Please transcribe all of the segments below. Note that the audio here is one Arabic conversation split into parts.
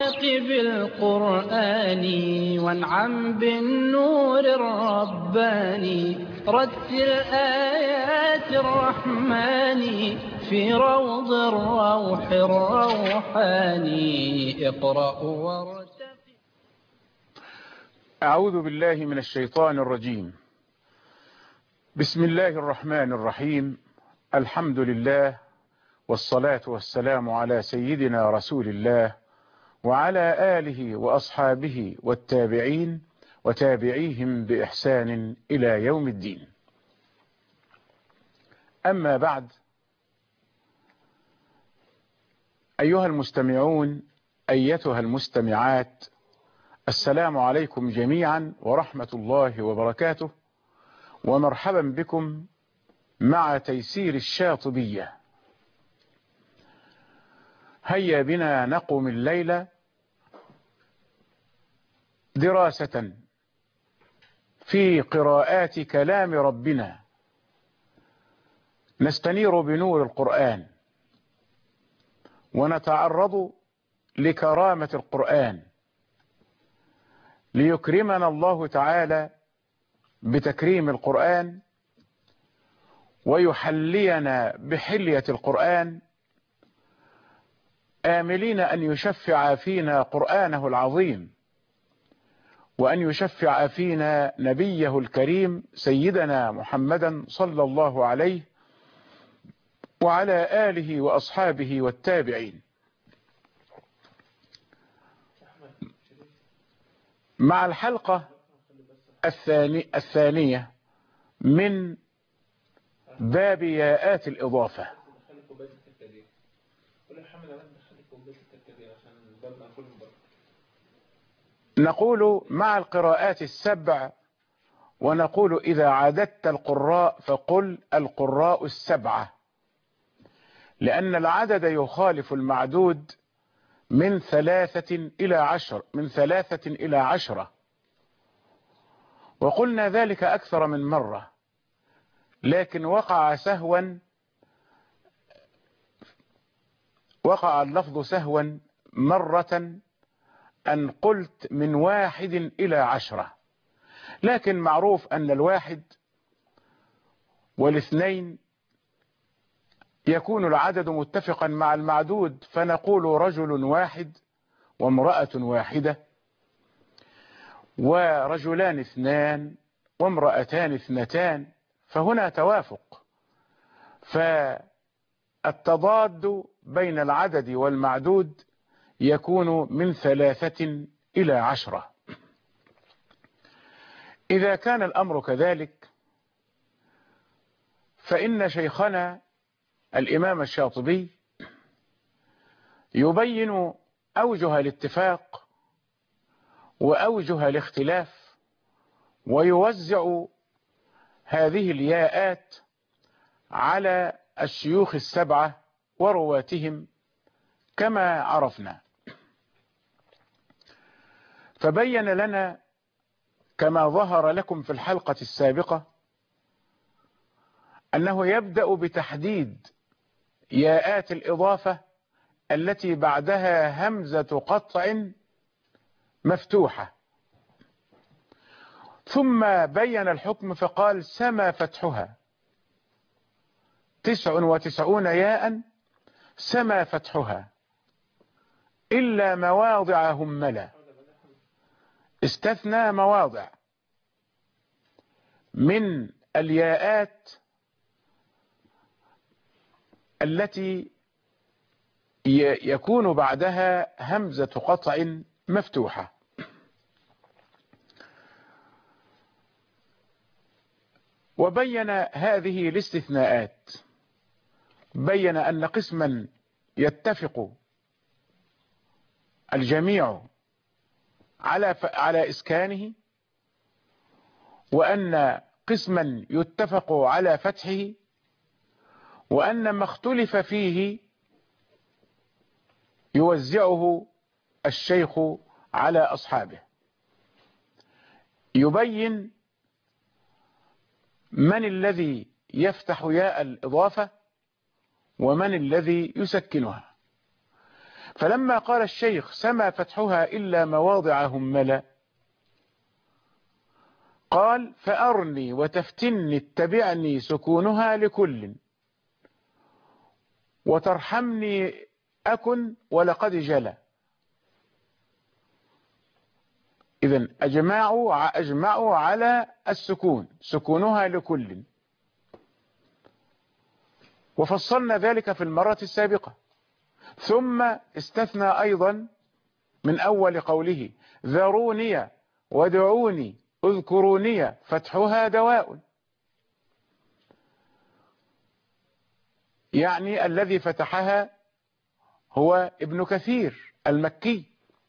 بالقرآن وانعم بالنور الرباني رتل آيات الرحمن في روض الروح الروحاني اقرأ وارتقي. أعوذ بالله من الشيطان الرجيم. بسم الله الرحمن الرحيم. الحمد لله والصلاة والسلام على سيدنا رسول الله وعلى آله وأصحابه والتابعين وتابعيهم بإحسان إلى يوم الدين. أما بعد، أيها المستمعون أيتها المستمعات، السلام عليكم جميعا ورحمة الله وبركاته، ومرحبا بكم مع تيسير الشاطبية. هيا بنا نقوم الليلة دراسة في قراءات كلام ربنا، نستنير بنور القرآن ونتعرض لكرامة القرآن ليكرمنا الله تعالى بتكريم القرآن ويحلينا بحلية القرآن، آملين أن يشفع فينا قرآنه العظيم وأن يشفع فينا نبيه الكريم سيدنا محمدا صلى الله عليه وعلى آله وأصحابه والتابعين. مع الحلقة الثانية من باب ياءات الإضافة، نقول مع القراءات السبع، ونقول إذا عددت القراء فقل القراء السبعة، لأن العدد يخالف المعدود من 3 إلى 10، وقلنا ذلك أكثر من مرة، لكن وقع اللفظ سهوا مرة أن قلت من 1 إلى 10، لكن معروف أن 1 و2 يكون العدد متفقا مع المعدود، فنقول رجل 1 وامرأة 1 ورجلان 2 وامرأتان 2، فهنا توافق. فالتضاد بين العدد والمعدود يكون من 3 إلى 10. إذا كان الأمر كذلك فإن شيخنا الإمام الشاطبي يبين أوجه الاتفاق وأوجه الاختلاف، ويوزع هذه الياءات على الشيوخ السبعة ورواتهم كما عرفنا. فبين لنا كما ظهر لكم في الحلقة السابقة أنه يبدأ بتحديد ياءات الإضافة التي بعدها همزة قطع مفتوحة، ثم بين الحكم فقال سما فتحها 99 ياء سما فتحها إلا مواضع هملة، استثنى مواضع من الياءات التي يكون بعدها همزة قطع مفتوحة. وبين هذه الاستثناءات، بين أن قسما يتفق الجميع على إسكانه، وأن قسما يتفق على فتحه، وأن ما اختلف فيه يوزعه الشيخ على أصحابه. يبين من الذي يفتح ياء الإضافة ومن الذي يسكنها. فلما قال الشيخ سما فتحها إلا مواضع هملا، قال فأرني وتفتني اتبعني سكونها لكل، وترحمني أكن ولقد جلى. إذن أجمعوا على السكون، سكونها لكل، وفصلنا ذلك في المرة السابقة. ثم استثنى أيضا من أول قوله ذروني ودعوني اذكروني فتحها دواء، يعني الذي فتحها هو ابن كثير المكي.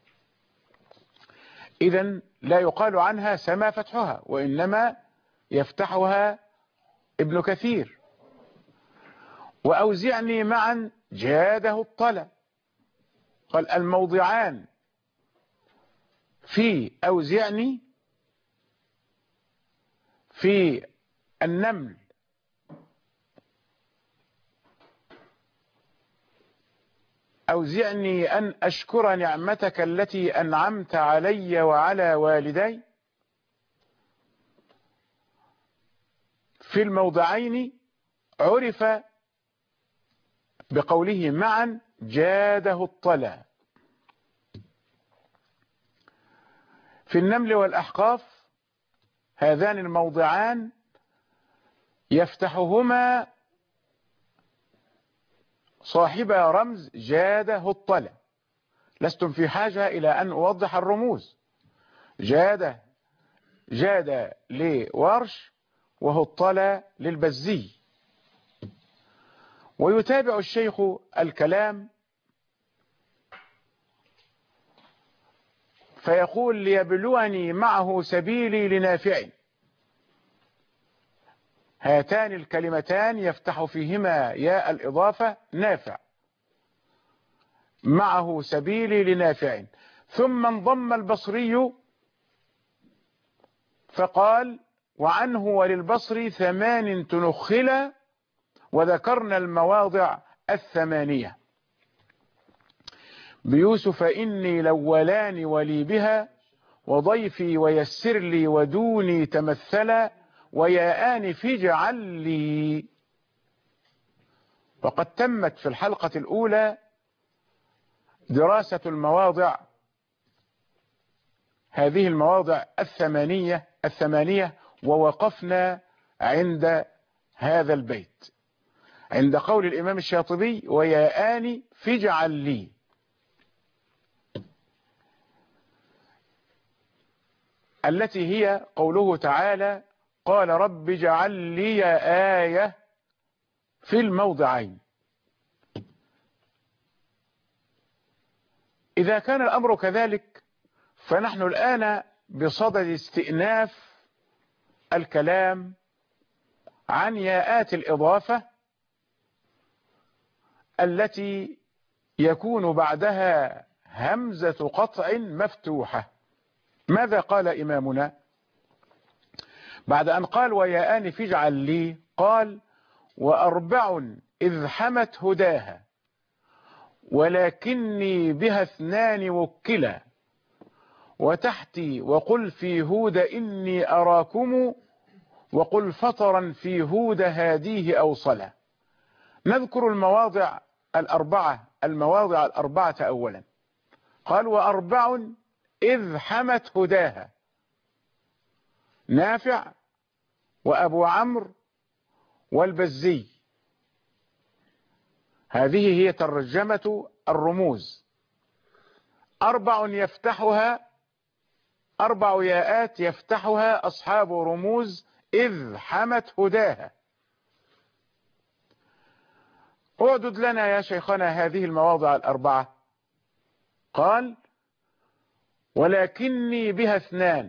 إذن لا يقال عنها سما فتحها، وإنما يفتحها ابن كثير. وأوزعني معا جاده الطلى، قال الموضعان في أوزعني في النمل أوزعني أن أشكر نعمتك التي أنعمت علي وعلى والدي، في الموضعين عرف بقوله معا جاده الطلى. في النمل والأحقاف هذان الموضعان يفتحهما صاحب رمز جاده الطلى. لستم في حاجة إلى أن أوضح الرموز. جاد لورش، وهو الطلى للبزي. ويتابع الشيخ الكلام فيقول ليبلوني معه سبيلي لنافع. هاتان الكلمتان يفتح فيهما ياء الإضافة نافع، معه سبيلي لنافع. ثم انضم البصري فقال وعنه وللبصري 8 تنخلا، وذكرنا المواضع 8 بيوسف إني لولان ولي بها، وضيفي ويسر لي ودوني تمثلا، ويا آنف اجعل لي. وقد تمت في الحلقة الأولى دراسة المواضع، هذه المواضع الثمانية، ووقفنا عند هذا البيت، عند قول الإمام الشاطبي ويا آنف اجعل لي. التي هي قوله تعالى قال رب اجعل لي آية في الموضعين. إذا كان الأمر كذلك فنحن الآن بصدد استئناف الكلام عن ياءات الإضافة التي يكون بعدها همزة قطع مفتوحة. ماذا قال إمامنا بعد أن قال ويا آنف اجعل لي؟ قال وأربع إذ حمت هداها، ولكني بها 2 وكلا، وتحتي وقل في هود إني أراكم، وقل فطرا في هود هاديه أوصلا. نذكر المواضع الأربعة أولا. قال وأربع إذ حمت هداها، نافع وأبو عمرو والبزي. هذه هي ترجمة الرموز. 4 يفتحها، 4 ياءات يفتحها أصحاب رموز إذ حمت هداها. اعدد لنا يا شيخنا هذه المواضع ال4. قال ولكني بها 2،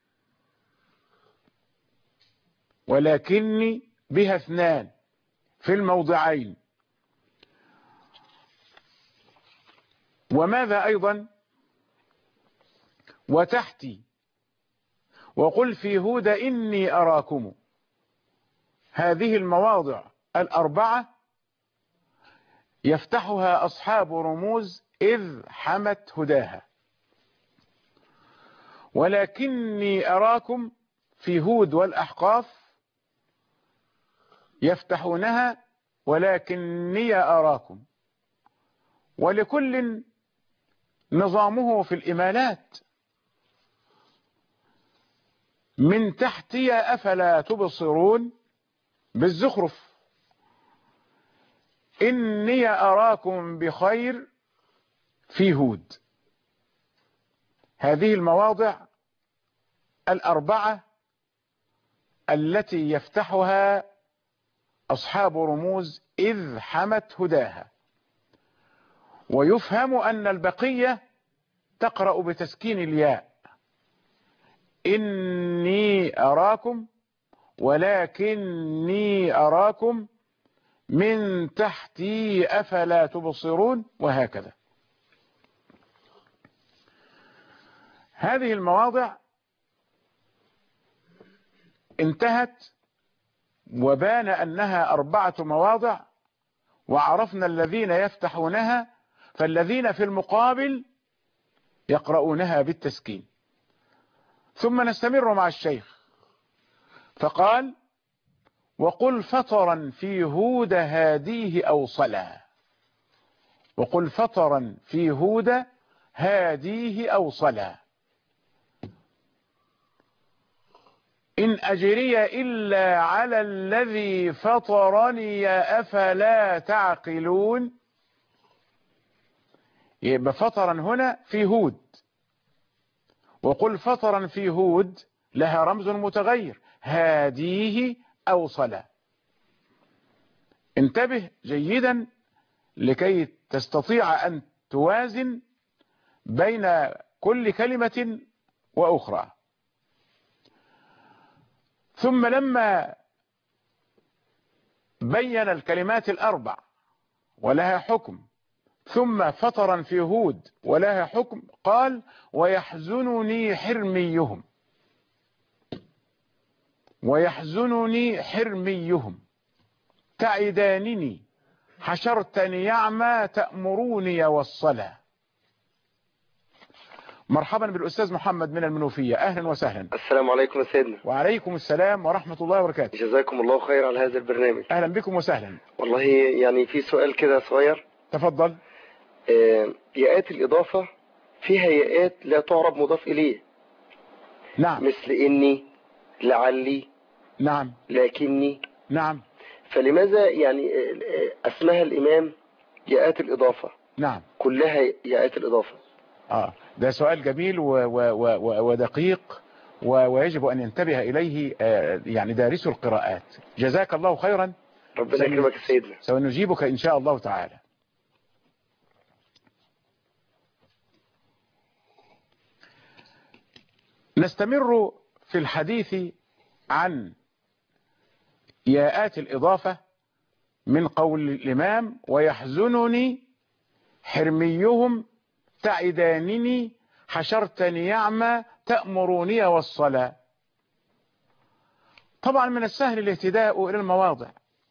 ولكني بها 2 في الموضعين. وماذا أيضا؟ وتحتي وقل في هود إني أراكم. هذه المواضع ال4 يفتحها أصحاب رموز إذ حمت هداها. ولكني أراكم في هود والأحقاف يفتحونها ولكني أراكم. ولكل نظامه في الإمالات. من تحتي أفلا تبصرون بالزخرف. إني أراكم بخير في هود. هذه المواضع الأربعة التي يفتحها أصحاب رموز إذ حمت هداها. ويفهم أن البقية تقرأ بتسكين الياء. إني أراكم ولكني أراكم من تحتي أفلا تبصرون وهكذا. هذه المواضع انتهت وبان أنها 4 مواضع، وعرفنا الذين يفتحونها، فالذين في المقابل يقرؤونها بالتسكين. ثم نستمر مع الشيخ فقال: وقل فطرا في هود هاديه أوصلا. وقل فطرا في هود هاديه أوصلا. إن أجري إلا على الذي فطرني أفلا تعقلون. يبقى فطرا هنا في هود، وقل فطرا في هود لها رمز متغير هاديه أوصلا. انتبه جيدا لكي تستطيع أن توازن بين كل كلمة وأخرى. ثم لما بين الكلمات الأربع ولها حكم، ثم فطرا في هود ولها حكم، قال: ويحزنني حرميهم. ويحزنني حرميهم تعدانني حشرتني يعمى تأمروني والصلاة. مرحبا بالأستاذ محمد من المنوفية، أهلا وسهلا. السلام عليكم يا سيدنا. وعليكم السلام ورحمة الله وبركاته. جزاكم الله خير على هذا البرنامج. أهلا بكم وسهلا. والله يعني في سؤال كده صغير. تفضل. ياءات الإضافة فيها ياءات لا تعرب مضاف إليه. نعم. مثل إني، لعلي، نعم، لكني. نعم. فلماذا يعني اسمها الإمام ياءات الإضافة؟ نعم، كلها ياءات الإضافة. ده سؤال جميل ودقيق ويجب أن ينتبه إليه يعني دارس القراءات. جزاك الله خيرا. ربنا يكرمك سيدنا. سنجيبك إن شاء الله تعالى. نستمر في الحديث عن ياءات الإضافة من قول الإمام: ويحزنني حرميهم تعدانني حشرتني يعمى تأمروني والصلاة. طبعا من السهل الاهتداء إلى المواضع.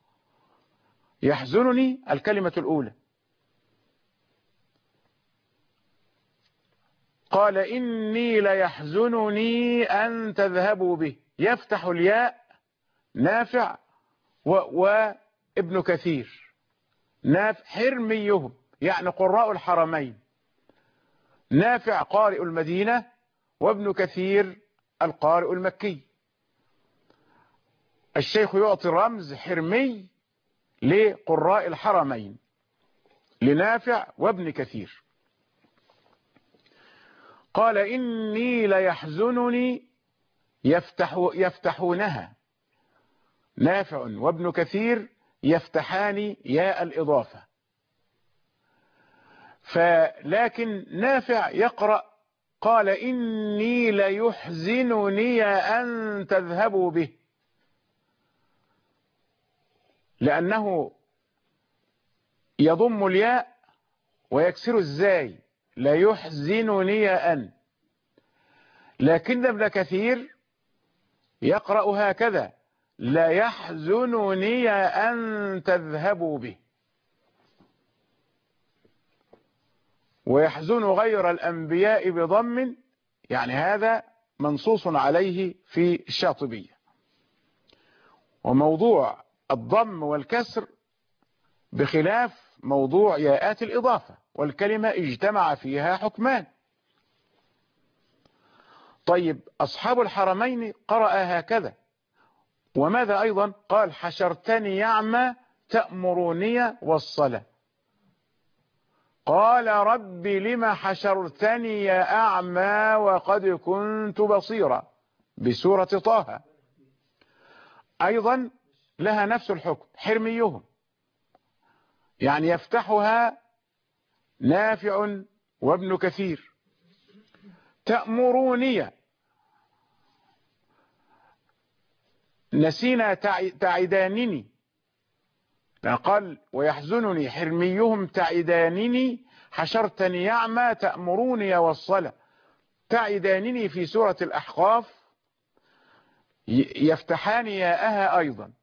يحزنني الكلمة الأولى، قال: إني ليحزنني أن تذهبوا به. يفتح الياء نافع وابن كثير. نافع حرميهم يعني قراء الحرمين، نافع قارئ المدينة وابن كثير القارئ المكي. الشيخ يعطي رمز حرمي لقراء الحرمين لنافع وابن كثير. قال: إني ليحزنني يفتحونها. نافع وابن كثير يفتحان ياء الإضافة، لكن نافع يقرأ: قال: إني ليحزنني أن تذهبوا به، لأنه يضم الياء ويكسر الزاي، ليحزنني أن. لكن ابن كثير يقرأ هكذا: لا يحزنني أن تذهبوا به. ويحزن غير الأنبياء بضم، يعني هذا منصوص عليه في الشاطبية. وموضوع الضم والكسر بخلاف موضوع ياءات الإضافة، والكلمة اجتمع فيها حكمان. طيب أصحاب الحرمين قرأ هكذا، وماذا أيضا؟ قال حشرتني يعمى تأمرني والصلاة. قال رب لم حشرتني أعمى وقد كنت بصيرا بسورة طه، أيضا لها نفس الحكم، حرميهم، يعني يفتحها نافع وابن كثير. تأمروني، نسينا تعدانني، قال ويحزنني حرميهم تعدانني، حشرتني يعمى تأمروني والصلاة. تعدانني في سورة الأحقاف يفتحان ياءها أيضا.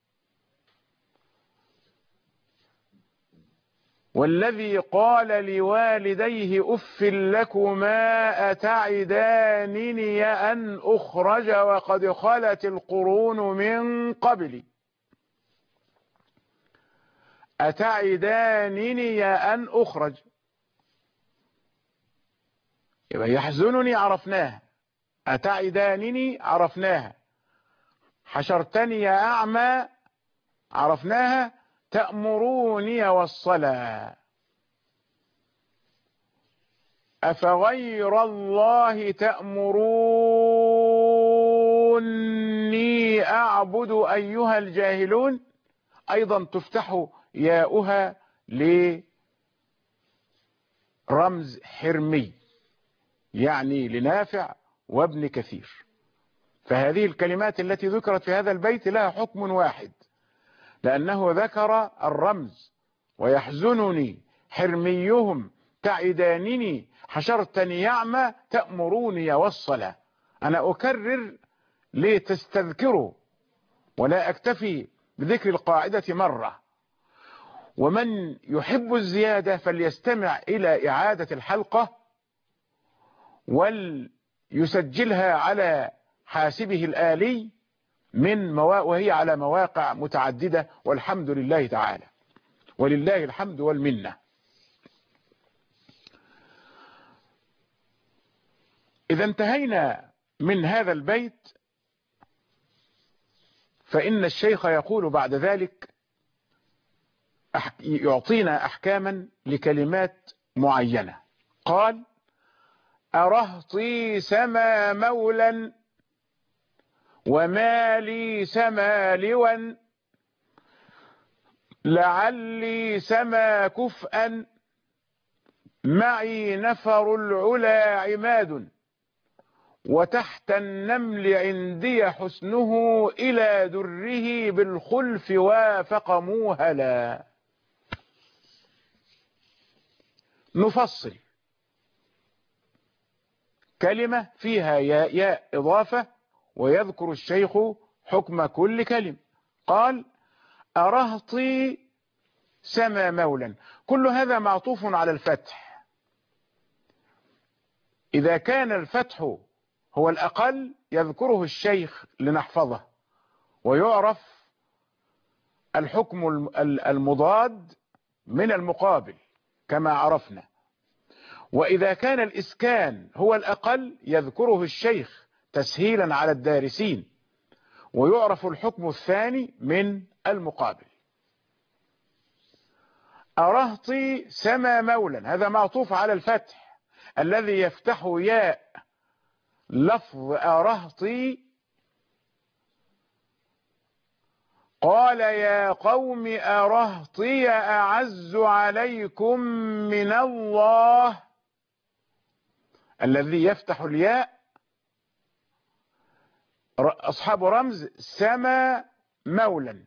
والذي قال لوالديه أف لكما أتعدانني أن أخرج وقد خلت القرون من قبلي. أتعدانني أن أخرج، يبقى يحزنني عرفناها، أتعدانني عرفناها، حشرتني يا أعمى عرفناها، تأمروني والصلاة. أفغير الله تأمروني أعبد أيها الجاهلون، أيضا تفتح ياؤها لرمز حرمي، يعني لنافع وابن كثير. فهذه الكلمات التي ذكرت في هذا البيت لها حكم واحد، لأنه ذكر الرمز. ويحزنني حرميهم تعدانني، حشرتني يعمى تأمروني والصلاة. أنا أكرر لتستذكروا ولا أكتفي بذكر القاعدة مرة. ومن يحب الزيادة فليستمع إلى إعادة الحلقة وليسجلها على حاسبه الآلي وهي على مواقع متعددة، والحمد لله تعالى، ولله الحمد والمنة. إذا انتهينا من هذا البيت، فإن الشيخ يقول بعد ذلك يعطينا أحكاما لكلمات معينة. قال أرهطي سما مولا ومالي سما لوا، لعلي سما كفءا، معي نفر العلا عماد، وتحت النمل عندي حسنه، إلى دره بالخلف وافق موهلا. نفصل كلمة فيها ياء إضافة، ويذكر الشيخ حكم كل كلمة. قال أرهطي سما مولا، كل هذا معطوف على الفتح. إذا كان الفتح هو الأقل يذكره الشيخ لنحفظه، ويعرف الحكم المضاد من المقابل كما عرفنا. وإذا كان الإسكان هو الأقل يذكره الشيخ تسهيلا على الدارسين، ويعرف الحكم الثاني من المقابل. أرهطي سما مولا، هذا معطوف على الفتح الذي يفتح ياء لفظ أرهطي. قال يا قوم أرهطي أعز عليكم من الله، الذي يفتح الياء أصحاب رمز سما مولا.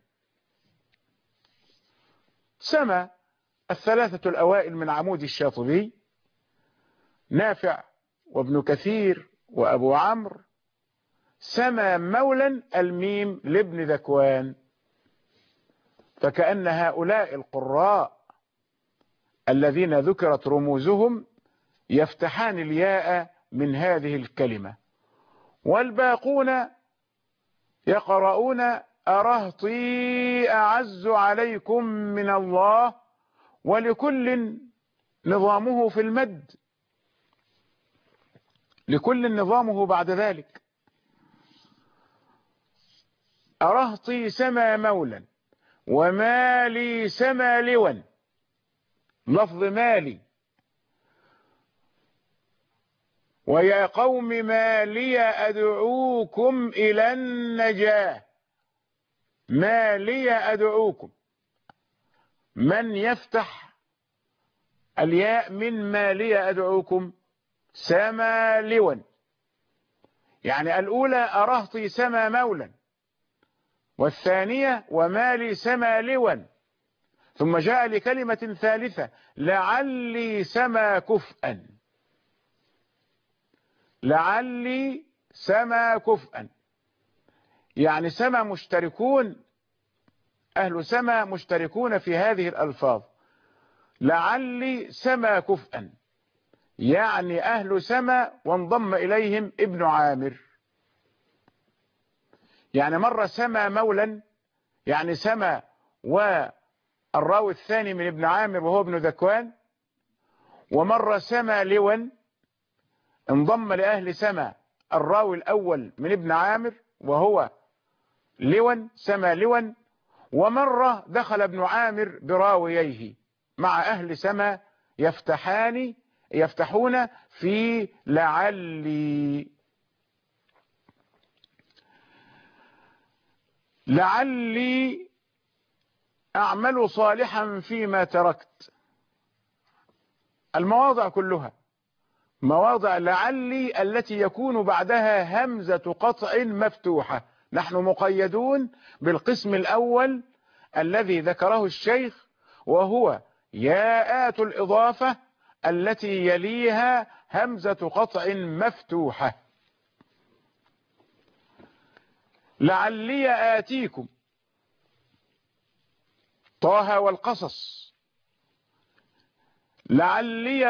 سما الثلاثة الأوائل من عمود الشاطبي، نافع وابن كثير وأبو عمرو، سما مولا الميم لابن ذكوان. فكأن هؤلاء القراء الذين ذكرت رموزهم يفتحان الياء من هذه الكلمة، والباقون يقرؤون أرهطي أعز عليكم من الله، ولكل نظامه في المد، لكل نظامه بعد ذلك. أرهطي سما مولا ومالي سما لوا، لفظ مالي. ويا قوم ما لي أدعوكم إلى النجاة، ما لي أدعوكم، من يفتح الياء من ما لي أدعوكم؟ سما لوا، يعني الأولى أرهطي سما مولا، والثانية ومالي سما لوا، ثم جاء لكلمة ثالثة لعلي سما كفءا، لعلي سما كفءا، يعني سما مشتركون، أهل سما مشتركون في هذه الألفاظ. لعلي سما كفءا يعني أهل سما وانضم إليهم ابن عامر. يعني مرة سما مولا يعني سما والراوي الثاني من ابن عامر وهو ابن ذكوان، ومرة سما لوا انضم لأهل سما الراوي الأول من ابن عامر وهو لوا سما لوا، ومرة دخل ابن عامر براوييه مع أهل سما يفتحون في لعلي. لعلي أعمل صالحا فيما تركت، المواضع كلها مواضع لعلي التي يكون بعدها همزة قطع مفتوحة. نحن مقيدون بالقسم الأول الذي ذكره الشيخ، وهو ياءات الإضافة التي يليها همزة قطع مفتوحة. لعلي آتيكم طه والقصص، لعلي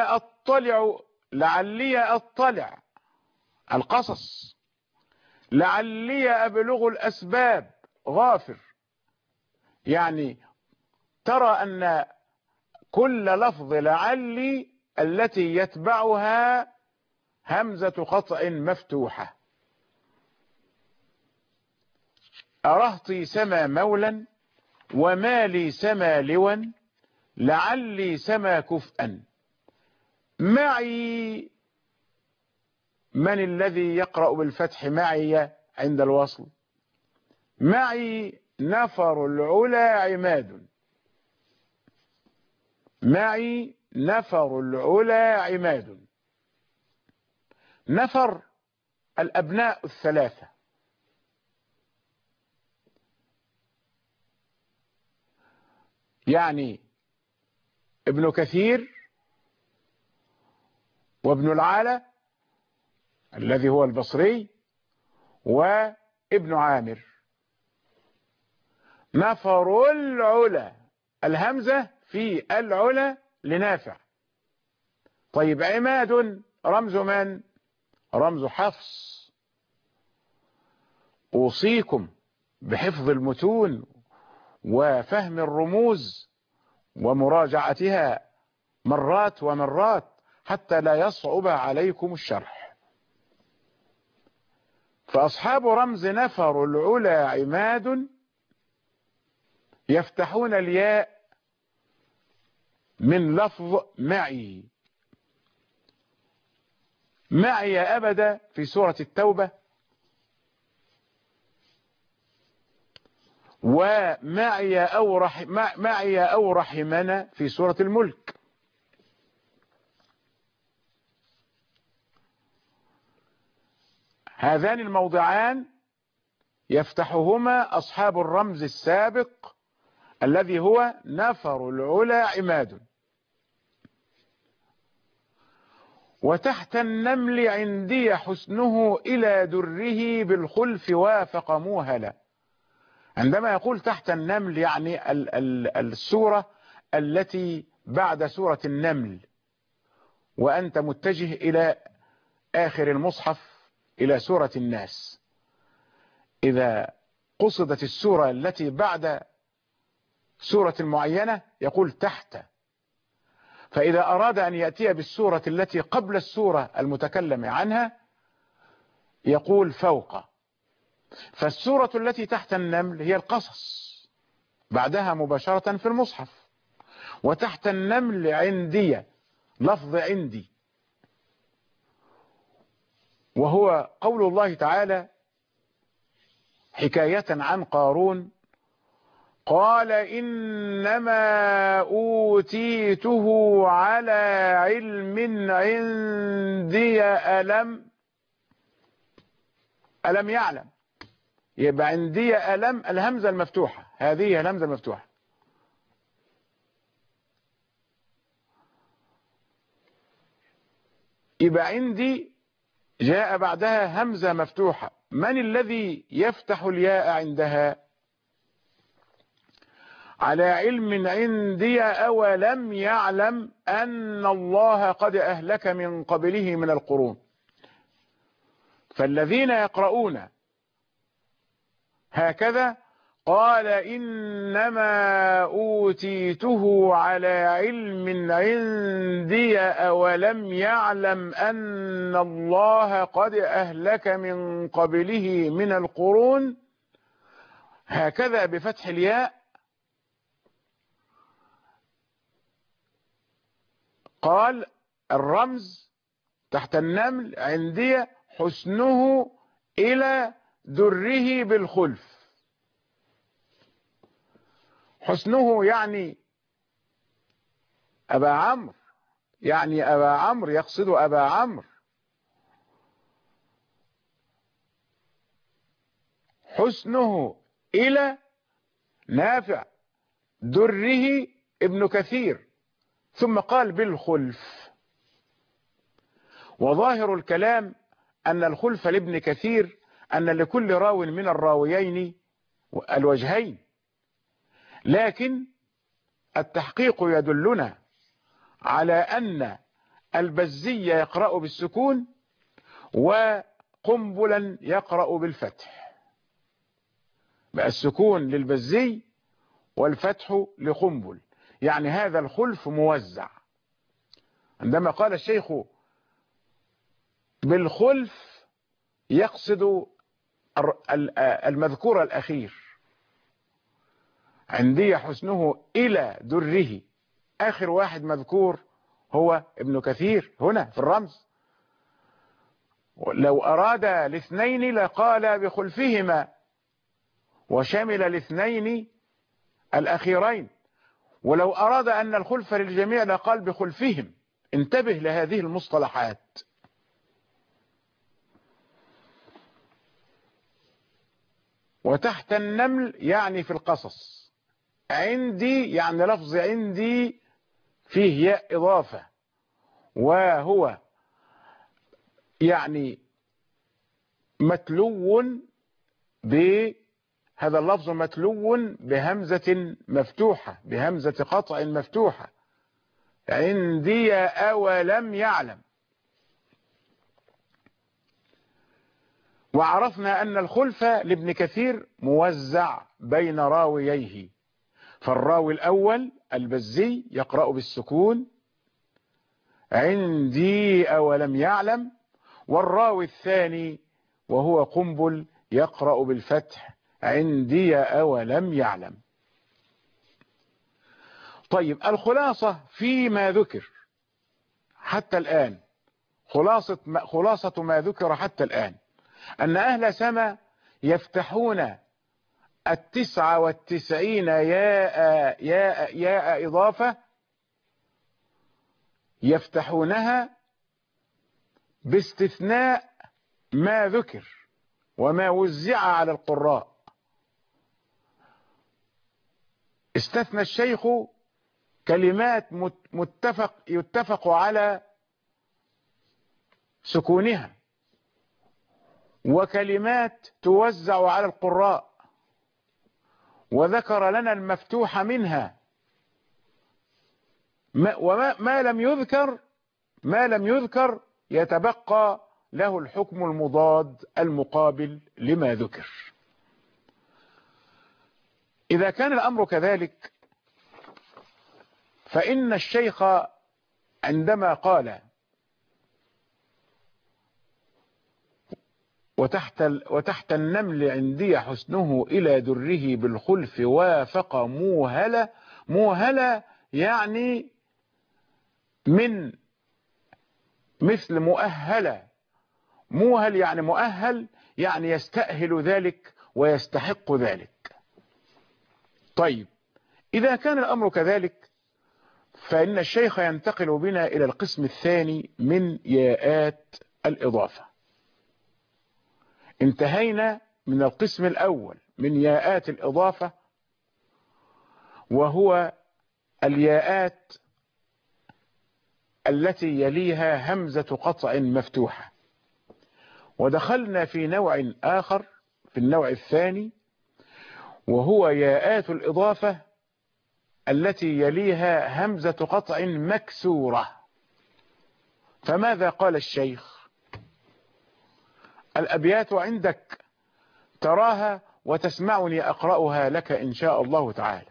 أطلع القصص، لعلي أبلغ الأسباب غافر. يعني ترى أن كل لفظ لعلي التي يتبعها همزة قطع مفتوحة. أرهطي سما مولا ومالي سما لوا، لعلي سما كفءا. معي، من الذي يقرأ بالفتح معي عند الوصل؟ معي نفر العلا عماد، معي نفر العلا عماد. نفر الأبناء الثلاثة، يعني ابن كثير وابن العالى الذي هو البصري وابن عامر. نفر العلا، الهمزة في العلا لنافع. طيب عماد رمز من؟ رمز حفص. أوصيكم بحفظ المتون وفهم الرموز ومراجعتها مرات ومرات حتى لا يصعب عليكم الشرح. فأصحاب رمز نفر العلا عماد يفتحون الياء من لفظ معي. معي أبدا في سورة التوبة، ومعي أو رحمنا في سورة الملك. هذان الموضعان يفتحهما أصحاب الرمز السابق الذي هو نفر العلا عماد. وتحت النمل عندي حسنه إلى دره بالخلف وافق موهلا. عندما يقول تحت النمل يعني السورة التي بعد سورة النمل وأنت متجه إلى آخر المصحف إلى سورة الناس. إذا قصدت السورة التي بعد سورة معينة يقول تحت، فإذا أراد أن يأتي بالسورة التي قبل السورة المتكلم عنها يقول فوق. فالسورة التي تحت النمل هي القصص، بعدها مباشرة في المصحف. وتحت النمل عندي، لفظ عندي، وهو قول الله تعالى حكاية عن قارون قال إنما أوتيته على علم عندي ألم يعلم. يبقى عندي ألم، الهمزة المفتوحة، هذه الهمزة المفتوحة. يبقى عندي جاء بعدها همزة مفتوحة. من الذي يفتح الياء عندها؟ على علم عندي أولم يعلم أن الله قد أهلك من قبله من القرون. فالذين يقرؤون هكذا قال إنما أوتيته على علم عندي أولم يعلم أن الله قد أهلك من قبله من القرون، هكذا بفتح الياء. قال الرمز تحت النمل عندي حسنه إلى دره بالخلف. حسنه يعني أبا عمرو، يعني أبا عمرو، يقصد أبا عمرو. حسنه إلى نافع، دره ابن كثير، ثم قال بالخلف. وظاهر الكلام أن الخلف لابن كثير أن لكل راو من الراويين الوجهين، لكن التحقيق يدلنا على أن البزي يقرأ بالسكون وقنبلا يقرأ بالفتح. بقى السكون للبزي والفتح لقنبل، يعني هذا الخلف موزع. عندما قال الشيخ بالخلف يقصد المذكور الأخير، عندي حسنه إلى دره، آخر واحد مذكور هو ابن كثير هنا في الرمز. لو أراد الاثنين لقال بخلفهما وشمل الاثنين الأخيرين، ولو أراد أن الخلف للجميع لقال بخلفهم. انتبه لهذه المصطلحات. وتحت النمل يعني في القصص. عندي يعني لفظ عندي فيه ياء إضافة، وهو يعني متلو هذا اللفظ متلو بهمزة مفتوحة، بهمزة قطع مفتوحة. عندي أولم يعلم. وعرفنا أن الخلف لابن كثير موزع بين راوييه، فالراوي الأول البزي يقرأ بالسكون عندي أولم يعلم، والراوي الثاني وهو قنبل يقرأ بالفتح عندي أولم يعلم. طيب الخلاصة فيما ذكر حتى الآن، خلاصة ما ذكر حتى الآن أن أهل سما يفتحون 99 ياء إضافة، يفتحونها باستثناء ما ذكر وما وزع على القراء. استثنى الشيخ كلمات يتفق على سكونها، وكلمات توزع على القراء، وذكر لنا المفتوح منها ما لم يذكر يتبقى له الحكم المضاد المقابل لما ذكر. إذا كان الأمر كذلك فإن الشيخ عندما قال وتحت النمل عندي حسنه إلى دره بالخلف وافق موهلة. موهلة يعني من مثل مؤهلة. موهل يعني مؤهل، يعني يستأهل ذلك ويستحق ذلك. طيب إذا كان الأمر كذلك فإن الشيخ ينتقل بنا إلى القسم الثاني من ياءات الإضافة. انتهينا من القسم الأول من ياءات الإضافة وهو الياءات التي يليها همزة قطع مفتوحة، ودخلنا في نوع آخر في النوع الثاني وهو ياءات الإضافة التي يليها همزة قطع مكسورة. فماذا قال الشيخ؟ الأبيات عندك تراها وتسمعني أقرأها لك إن شاء الله تعالى.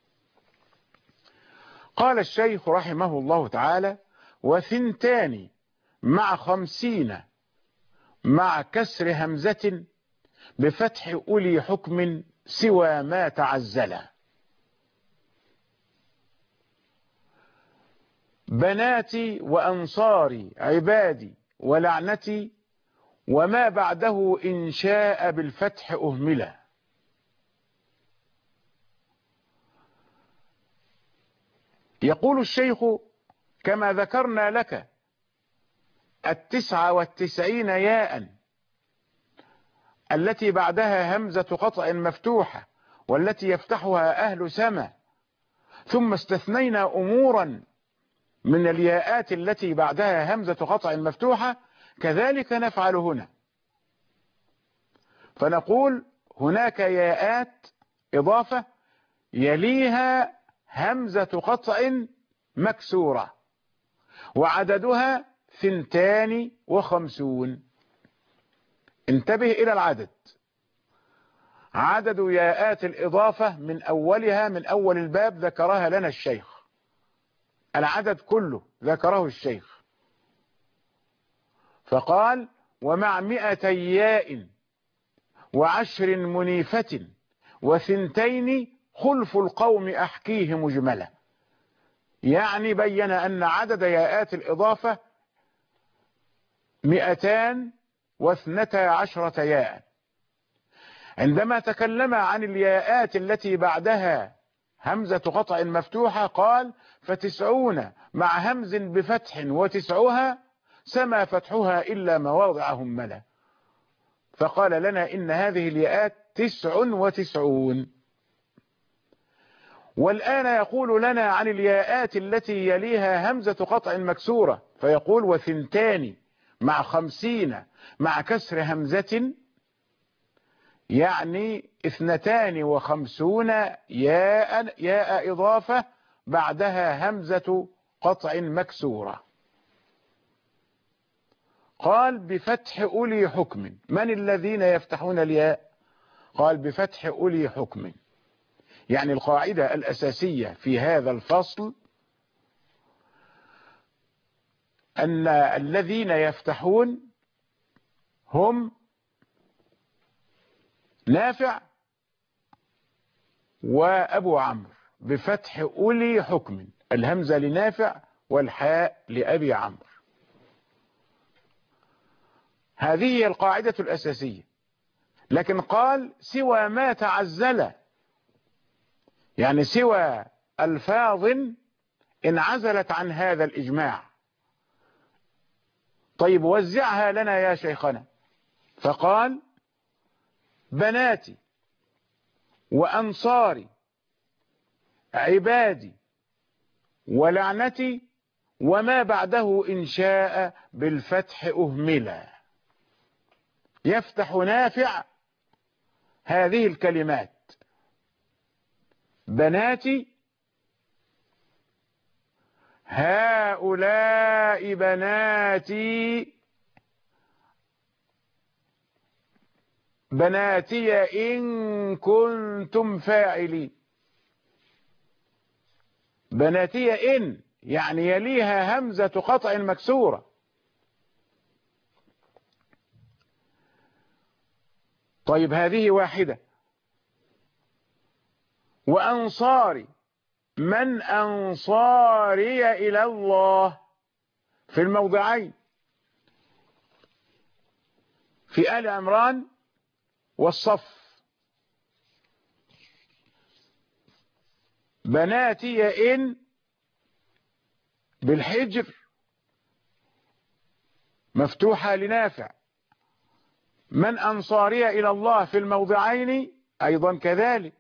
قال الشيخ رحمه الله تعالى: وثنتان مع 50 مع كسر همزة بفتح أولي حكم سوى ما تعزل. بناتي وأنصاري عبادي ولعنتي وما بعده إن شاء بالفتح أهملا. يقول الشيخ: كما ذكرنا لك 99 ياء التي بعدها همزة قطع مفتوحة والتي يفتحها أهل سما، ثم استثنينا أمورا من الياءات التي بعدها همزة قطع مفتوحة، كذلك نفعل هنا. فنقول هناك ياءات إضافة يليها همزة قطع مكسورة وعددها 52. انتبه إلى العدد. عدد ياءات الإضافة من أولها، من أول الباب ذكرها لنا الشيخ، العدد كله ذكره الشيخ، فقال: ومع 200 ياء و10 منيفة و2 خلف القوم أحكيه مجملة. يعني بين أن عدد ياءات الإضافة 212 ياء. عندما تكلم عن الياءات التي بعدها همزة قطع مفتوحة قال: 90 مع همز بفتح وتسعها سما فتحها إلا مواضع هملة. فقال لنا إن هذه الياءات 99. والآن يقول لنا عن الياءات التي يليها همزة قطع مكسورة، فيقول: و2 مع 50 مع كسر همزة، يعني 52 ياء إضافة بعدها همزة قطع مكسورة. قال: بفتح أولي حكم. من الذين يفتحون الياء؟ قال: بفتح أولي حكم. يعني القاعدة الأساسية في هذا الفصل أن الذين يفتحون هم نافع وأبو عمرو بفتح أولي حكم، الهمزة لنافع والحاء لأبي عمرو. هذه هي القاعدة الأساسية. لكن قال: سوى ما تعزل، يعني سوى ألفاظ انعزلت عن هذا الإجماع. طيب وزعها لنا يا شيخنا. فقال: بناتي وأنصاري عبادي ولعنتي وما بعده إن شاء بالفتح أهملا. يفتح نافع هذه الكلمات: بناتي هؤلاء بناتي إن كنتم فاعلين. بناتي إن يعني يليها همزة قطع مكسورة. طيب هذه واحدة. وأنصاري، من أنصاري إلى الله في الموضعين، في آل عمران والصف. بناتي إن بالحجر مفتوحة لنافع. من أنصاري إلى الله في الموضعين أيضا كذلك.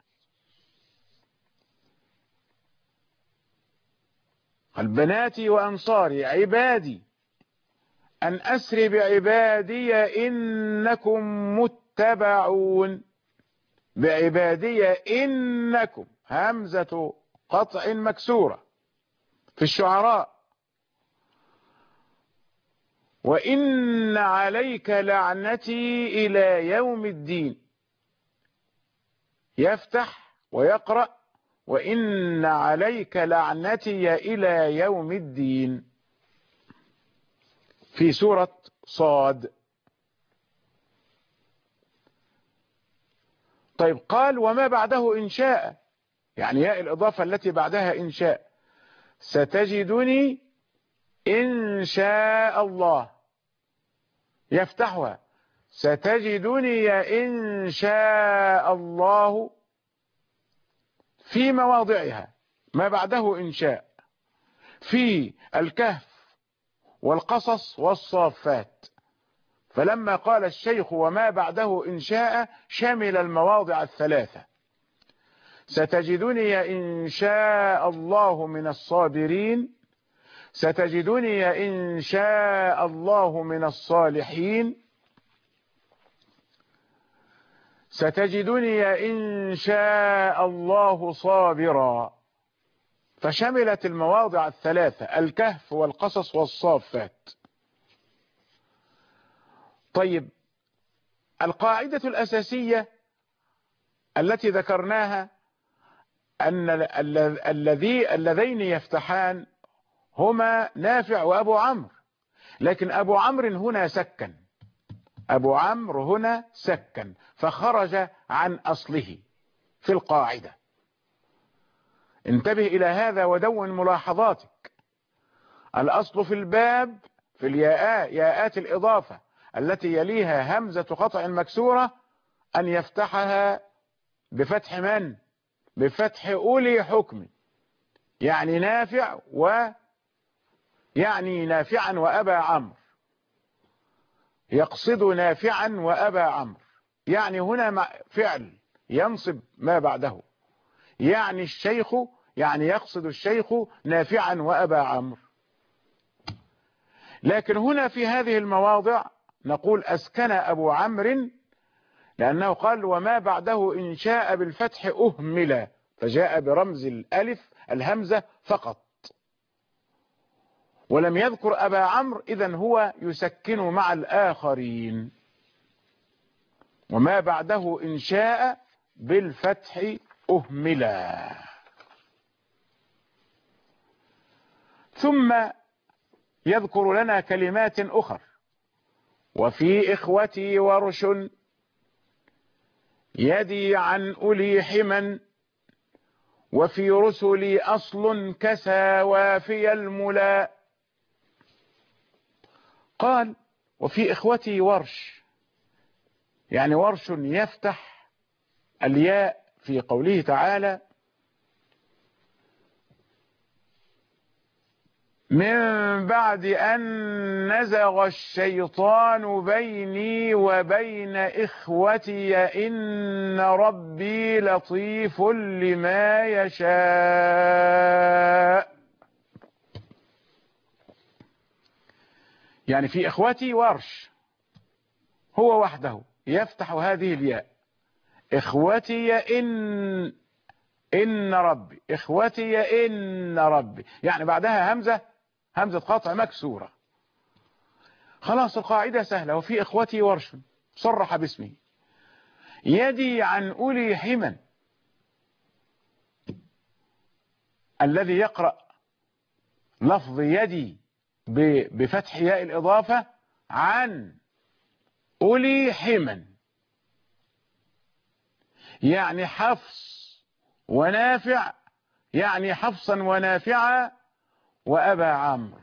البناتي وأنصاري عبادي أن أسر بعبادي إنكم متبعون. بعبادي إنكم همزة قطع مكسورة في الشعراء. وإن عليك لعنتي إلى يوم الدين. يفتح ويقرأ وإن عليك لعنتي إلى يوم الدين في سورة صاد. طيب قال وما بعده إن شاء، يعني ياء الإضافة التي بعدها إن شاء. ستجدني إن شاء الله. يفتحها ستجدني إن شاء الله في مواضعها ما بعده إن شاء، في الكهف والقصص والصافات. فلما قال الشيخ وما بعده إن شاء شمل المواضع الثلاثة. ستجدني إن شاء الله من الصابرين، ستجدني إن شاء الله من الصالحين، ستجدني إن شاء الله صابرا. فشملت المواضع الثلاثة الكهف والقصص والصافات. طيب القاعدة الأساسية التي ذكرناها أن اللذين يفتحان هما نافع وأبو عمرو، لكن أبو عمرو هنا سكن. أبو عمرو هنا سكن فخرج عن أصله في القاعدة. انتبه إلى هذا ودون ملاحظاتك. الأصل في الباب في ياءات الإضافة التي يليها همزة قطع مكسورة أن يفتحها بفتح من؟ بفتح أولي حكم، يعني نافع يعني نافعا وأبا عمرو. يقصد نافعا وأبا عمرو، يعني هنا فعل ينصب ما بعده، يعني الشيخ، يعني يقصد الشيخ نافعا وأبا عمرو. لكن هنا في هذه المواضع نقول أسكن أبو عمرو، لأنه قال وما بعده إن شاء بالفتح أهمل، فجاء برمز الألف الهمزة فقط ولم يذكر أبا عمرو، إذن هو يسكن مع الآخرين. وما بعده إن شاء بالفتح أهملا. ثم يذكر لنا كلمات أخرى. وفي إخوتي ورش يدي عن أولي حما، وفي رسلي أصل كسوافي الملا. قال وفي إخوتي ورش، يعني ورش يفتح الياء في قوله تعالى من بعد أن نزغ الشيطان بيني وبين إخوتي إن ربي لطيف لما يشاء. يعني في إخوتي ورش هو وحده يفتح هذه الياء. إخوتي إن ربي، إخوتي إن ربي، يعني بعدها همزة قطع مكسورة. خلاص القاعدة سهلة. وفي إخوتي ورش صرح باسمه. يدي عن أولي حمى، الذي يقرأ لفظ يدي بفتح ياء الإضافة عن أولي حمى، يعني حفص ونافع، يعني حفصا ونافعا وأبا عمرو.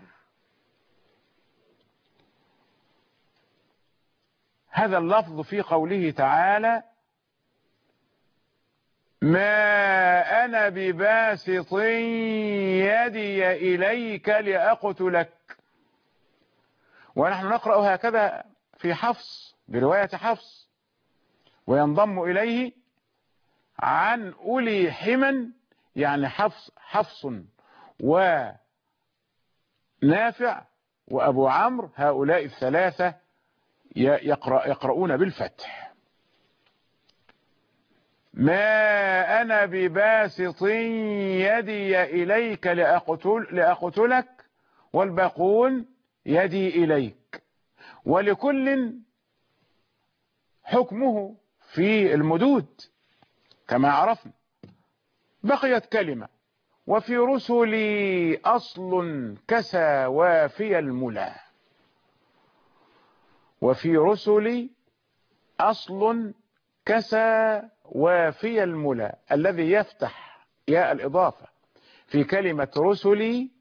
هذا اللفظ في قوله تعالى ما أنا بباسط يدي إليك لأقتلك. ونحن نقرأ هكذا في حفص برواية حفص، وينضم إليه عن أولي حمى، يعني حفص ونافع وأبو عمرو، هؤلاء الثلاثة يقرؤون بالفتح. ما أنا بباسط يدي إليك لأقتلك، والباقون يدي إليك. ولكل حكمه في المدود كما عرفنا. بقيت كلمة وفي رسلي أصل كسى وافي الملا. وفي رسلي أصل كسى وافي الملا، الذي يفتح ياء الإضافة في كلمة رسلي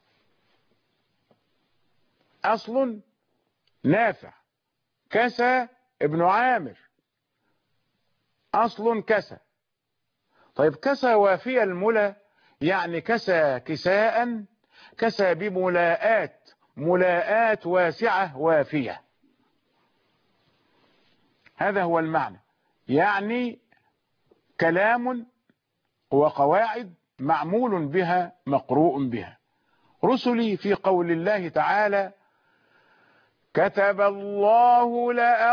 أصل نافع، كسى ابن عامر، أصل كسى. طيب كسى وافي الملا يعني كسى كساء، كسى بملاءات، ملاءات واسعة وافية. هذا هو المعنى، يعني كلام وقواعد معمول بها مقروء بها. رسلي في قول الله تعالى كتب الله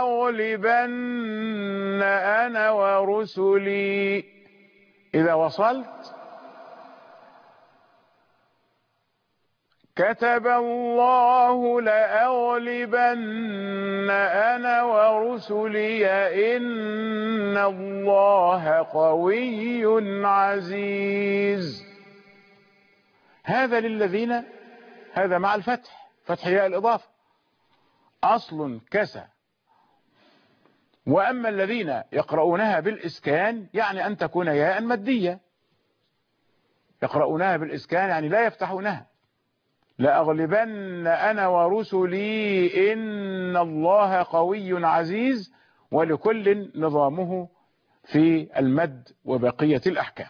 لأغلبن أنا ورسلي. إذا وصلت كتب الله لأغلبن أنا ورسلي إن الله قوي عزيز. هذا للذين، هذا مع الفتح، فتح ياء الإضافة، أصل كسى. وأما الذين يقرؤونها بالإسكان يعني أن تكون ياء مادية، يقرؤونها بالإسكان يعني لا يفتحونها. لأغلبن أنا ورسلي إن الله قوي عزيز، ولكل نظامه في المد وبقية الأحكام.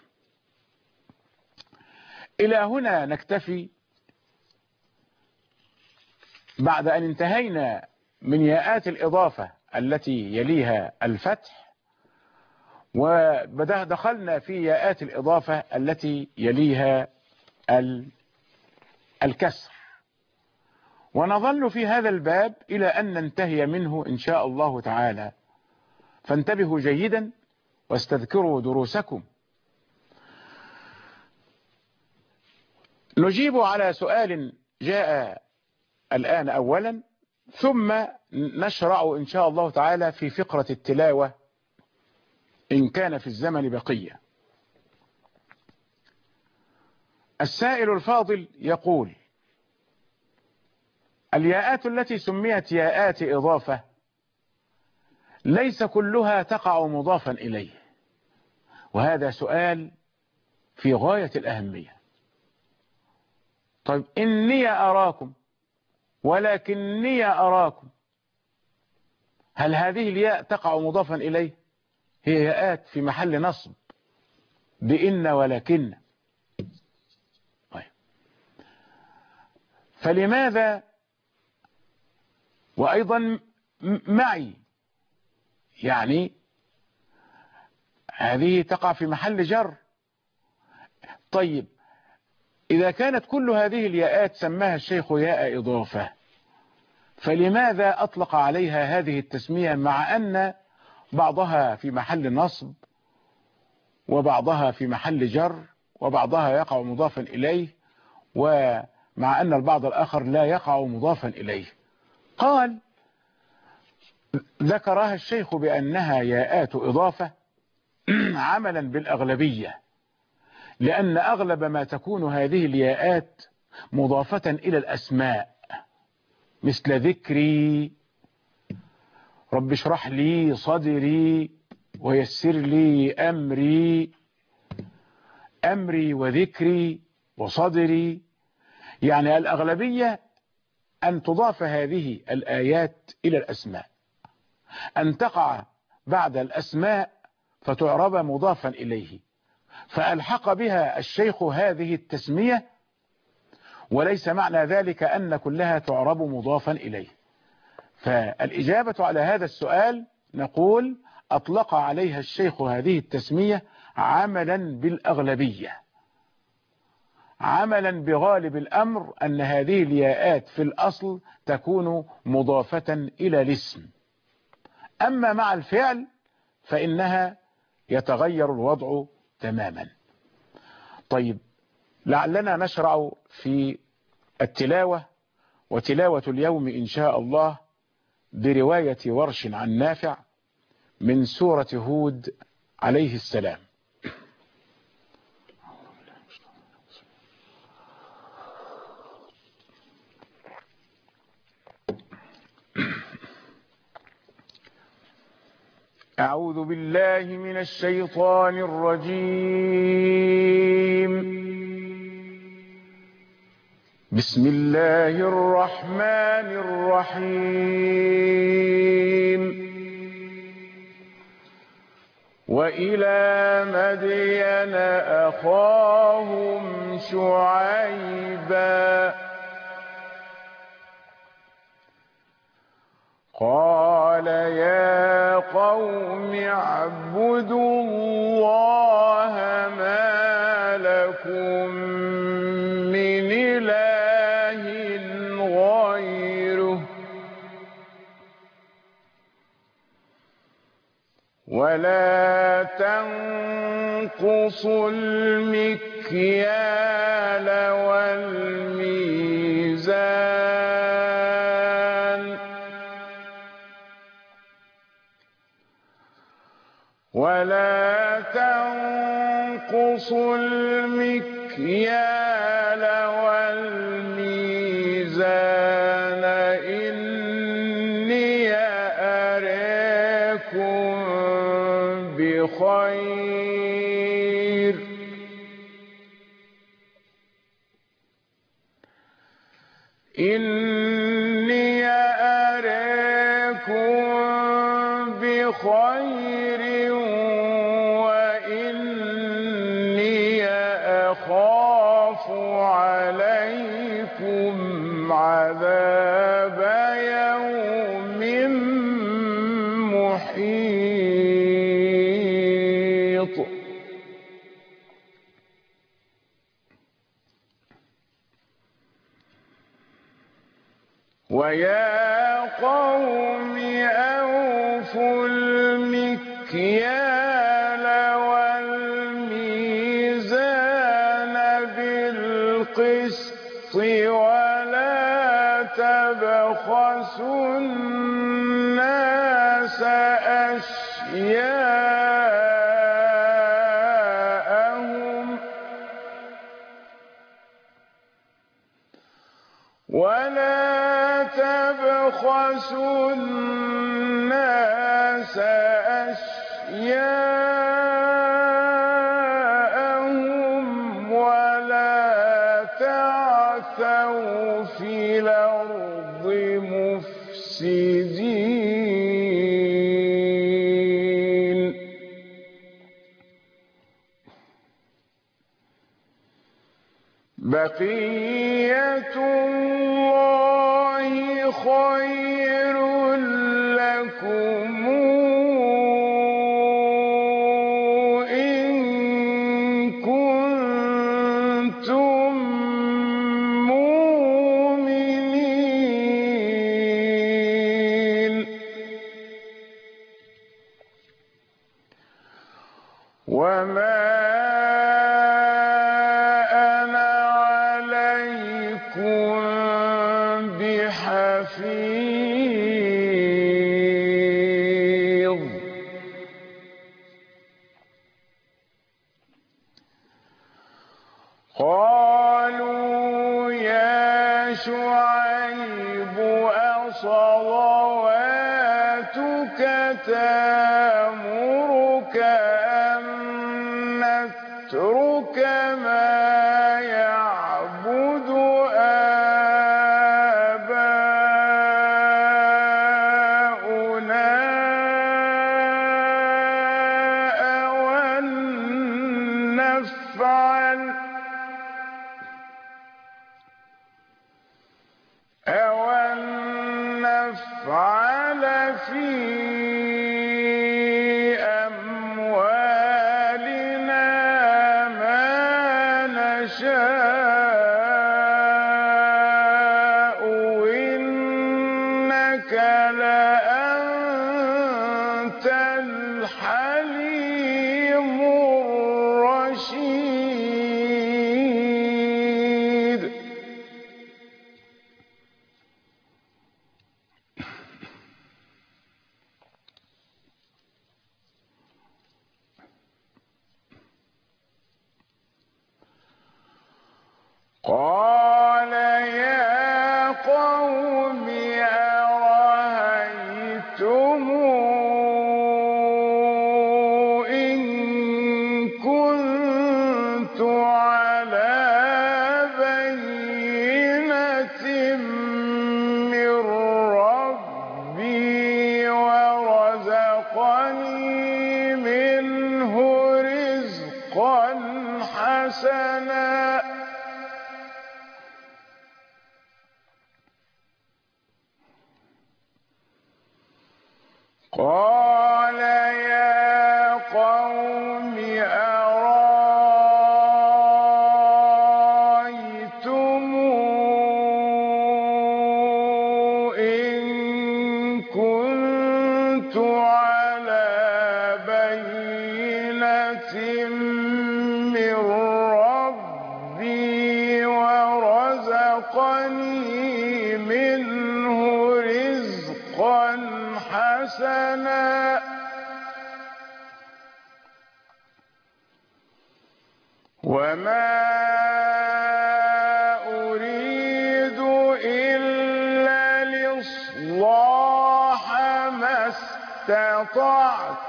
إلى هنا نكتفي بعد أن انتهينا من ياءات الإضافة التي يليها الفتح، ودخلنا في ياءات الإضافة التي يليها الكسر، ونظل في هذا الباب إلى أن ننتهي منه إن شاء الله تعالى. فانتبهوا جيدا واستذكروا دروسكم. نجيب على سؤال جاء الآن أولا، ثم نشرع إن شاء الله تعالى في فقرة التلاوة إن كان في الزمن بقية. السائل الفاضل يقول الياءات التي سميت ياءات إضافة ليس كلها تقع مضافا إليه، وهذا سؤال في غاية الأهمية. طيب إني أراكم ولكني أراكم، هل هذه الياء تقع مضافا إليه؟ هي ياءات في محل نصب بإن ولكن. طيب فلماذا وأيضا معي، يعني هذه تقع في محل جر. طيب إذا كانت كل هذه الياءات سماها الشيخ ياء إضافة، فلماذا أطلق عليها هذه التسمية مع أن بعضها في محل نصب وبعضها في محل جر وبعضها يقع مضافا إليه، ومع أن البعض الآخر لا يقع مضافا إليه. قال ذكرها الشيخ بأنها ياءات إضافة عملا بالأغلبية، لأن أغلب ما تكون هذه الياءات مضافة إلى الأسماء، مثل ذكري، رب اشرح لي صدري، ويسر لي أمري، أمري وذكري وصدري. يعني الأغلبية أن تضاف هذه الآيات إلى الأسماء، أن تقع بعد الأسماء فتعرب مضافا إليه، فألحق بها الشيخ هذه التسمية، وليس معنى ذلك أن كلها تعرب مضافا إليه. فالإجابة على هذا السؤال نقول أطلق عليها الشيخ هذه التسمية عملا بالأغلبية، عملا بغالب الأمر أن هذه الياءات في الأصل تكون مضافة إلى الاسم، أما مع الفعل فإنها يتغير الوضع تماما. طيب، لعلنا نشرع في التلاوة، وتلاوة اليوم إن شاء الله برواية ورش عن نافع من سورة هود عليه السلام. أعوذ بالله من الشيطان الرجيم. بسم الله الرحمن الرحيم. وإلى مدين أخاهم شعيبا قال يا قوم اعبدوا الله ما لكم من إله غيره ولا تنقصوا المكيال والميزان ولا تنقصوا المكيال والميزان إني أراكم بخير إني أراكم بخير وإني أخاف عليكم عذاب يوم محيط. ويا قوم أوفوا المكيال والميزان بالقسط ولا تبخسوا الناس أشياءهم تبخسوا الناس أشياءهم ولا تعثوا في الأرض مفسدين. بقية الله خير لكم إن كنتم مؤمنين. وما أنا عليكم بحفيظ قالوا يا شعيب أصلواتك تأمرك أن نترك ما يعبد آباؤنا أو أن نفعل في أموالنا ما نشاء إنك لأنت الحليم الرشيد قال يا قوم أرأيتم إن كنت على بينة من ربي ورزقني منه رزقا حسنا قال يا قوم أرأيتم إن كنت على بينة من ربي ورزقني منه رزقا حسنا وما أريد إلا الإصلاح ما استطعت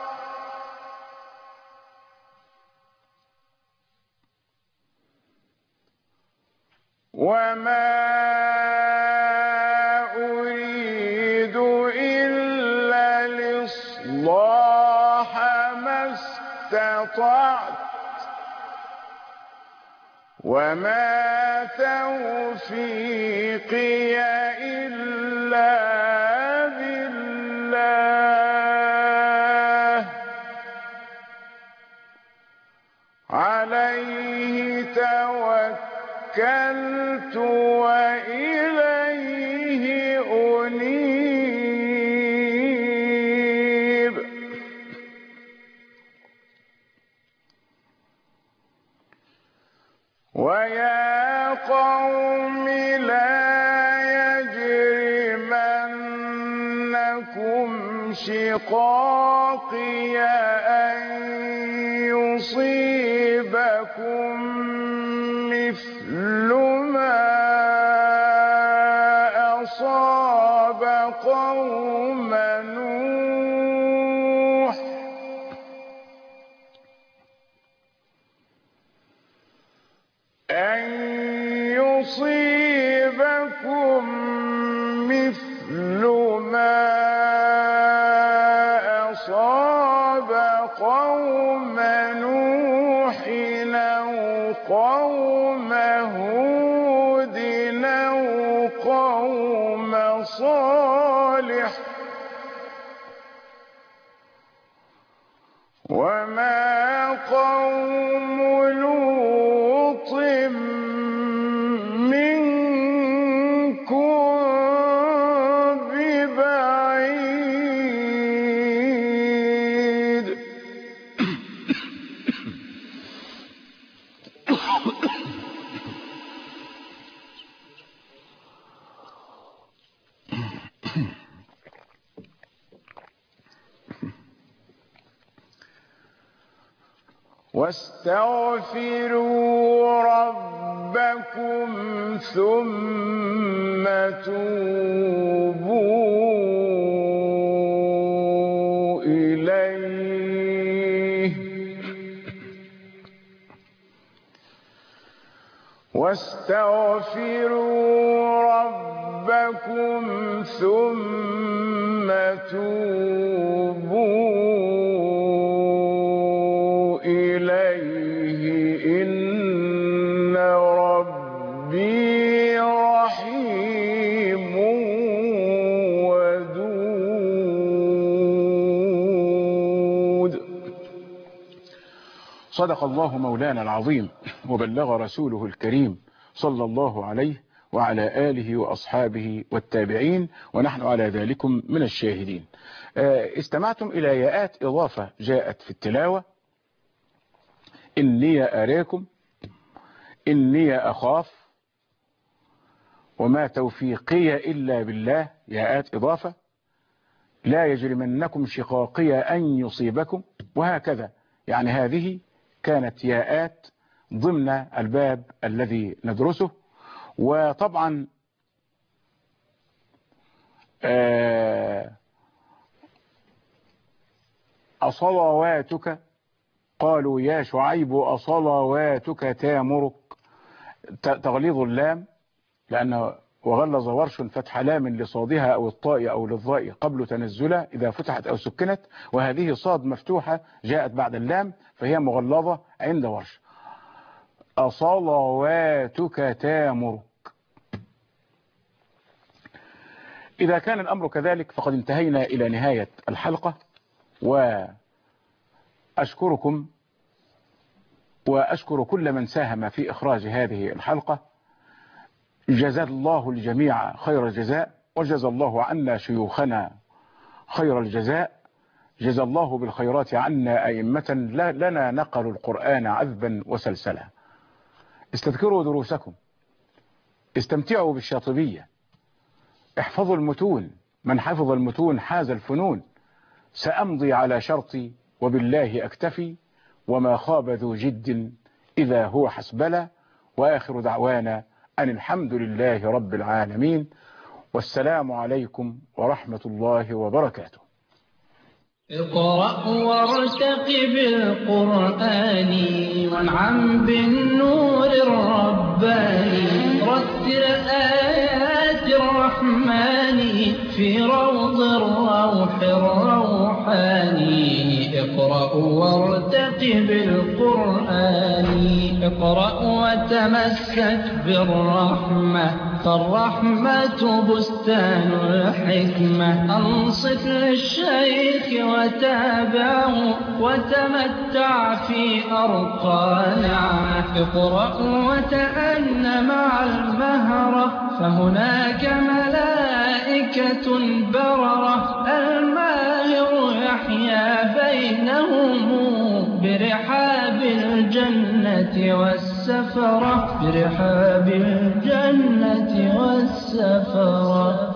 وما أريد إلا الإصلاح ما استطعت وما توفيقي إلا بالله عليه توكلت وإليه أنيب ويا قوم لا يجرمنكم شقاقي أن يصيبكم مثل ما أصاب قوم نوح أن يصيبكم مثل ما أصاب قوم نوح أو قوم هود أو قوم صالح وما قوم لوط منكم ببعيد واستغفروا ربكم ثم توبوا إليه إن ربي رحيم ودود. صدق الله مولانا العظيم وبلغ رسوله الكريم صلى الله عليه وعلى آله وأصحابه والتابعين، ونحن على ذلكم من الشاهدين. استمعتم إلى ياءات إضافة جاءت في التلاوة: إني أراكم، إني أخاف، وما توفيقي إلا بالله، ياءات إضافة. لا يجرمنكم شقاقي أن يصيبكم، وهكذا. يعني هذه كانت ياءات ضمن الباب الذي ندرسه. وطبعا أصلواتك، قالوا يا شعيب أصلواتك تامرك، تغليظ اللام، لأنه وغلظ ورش فتح لام لصادها أو الطاء أو للضاء قبل تنزلها إذا فتحت أو سكنت، وهذه صاد مفتوحة جاءت بعد اللام فهي مغلظة عند ورش. أصلواتك تامرك. إذا كان الأمر كذلك فقد انتهينا إلى نهاية الحلقة، وأشكركم وأشكر كل من ساهم في إخراج هذه الحلقة. جزا الله الجميع خير الجزاء، وجزا الله عنا شيوخنا خير الجزاء. جزا الله بالخيرات عنا أئمة لنا نقلوا القرآن عذبا وسلسلا. استذكروا دروسكم، استمتعوا بالشاطبية، احفظوا المتون، من حفظ المتون حاز الفنون. سأمضي على شرطي وبالله أكتفي، وما خاب ذو جد إذا هو حسبلا. وآخر دعوانا أن الحمد لله رب العالمين، والسلام عليكم ورحمة الله وبركاته. اقرأ وارتقب القرآن وانعم بالنور الرباني، رتل آيات الرحمن في روض الروح الروحاني. اقرأ وارتقب القرآن، اقرأ وتمسك بالرحمة، فالرحمة بستان الحكمة. أنصت للشيخ وتابعه وتمتع في أرقى نعمة. اقرأ وتأن مع المهرة، فهناك ملائكة بررة. الماهر يحيا بينهم برحاب الجنة والسفرة، برحاب الجنة والسفرة.